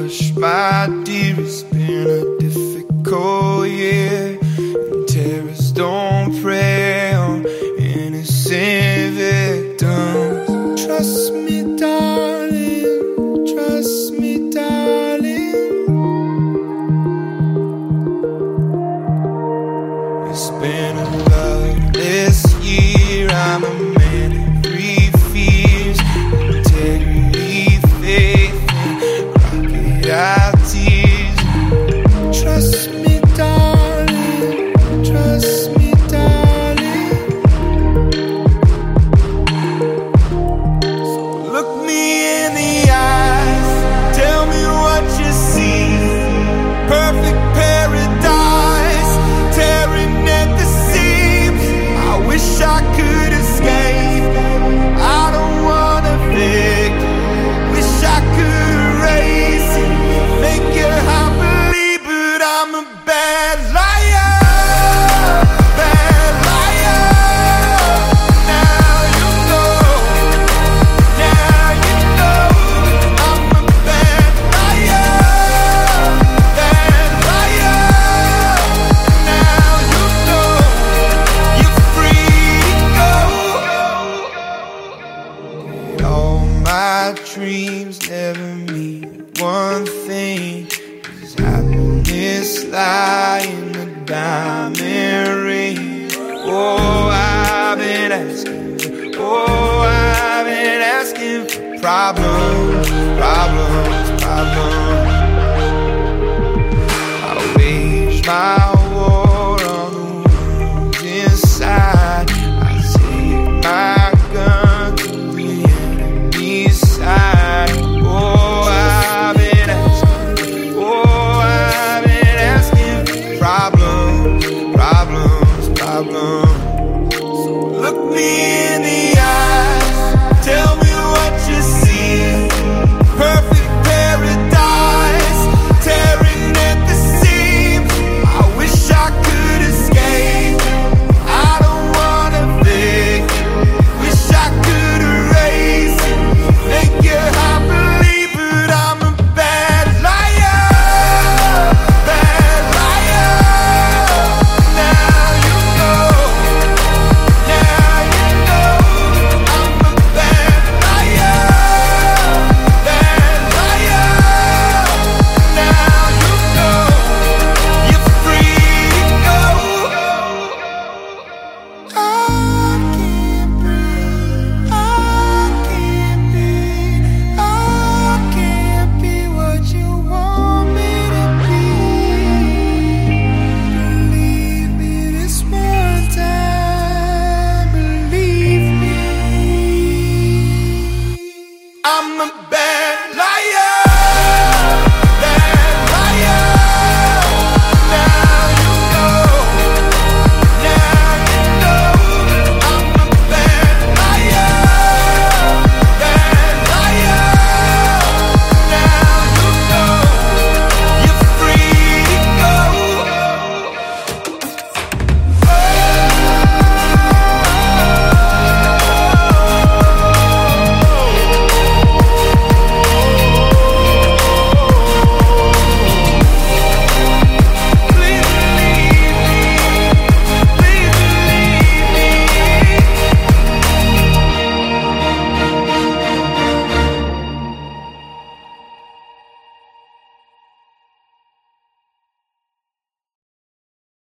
hush, my dear, it's been a difficult year, and terrorists don't prey on innocent victims. Trust me, darling, trust me, darling. It's been a loveless year, I'm a man of three fears: integrity, faith, and crocodile tears. Trust me, darling, trust me, darling. So look me in the eyes, tell me what you see. Perfect paradise, tearing at the seams. I wish I could escape, I don't wanna fake. Wish I could erase it, make you happily, but I'm a bad liar, bad liar. Now you know, now you know, I'm a bad liar, bad liar. Now you know, you're free to go. All my dreams never mean one thing. Does happiness lie in a diamond ring? Oh, I've been asking, oh, I've been asking for problems, problems, problems. I wage my war on the wounds inside. I take my gun to the enemy's side. Oh, I've been asking, oh, I've been asking for problems, problems, problems. So look me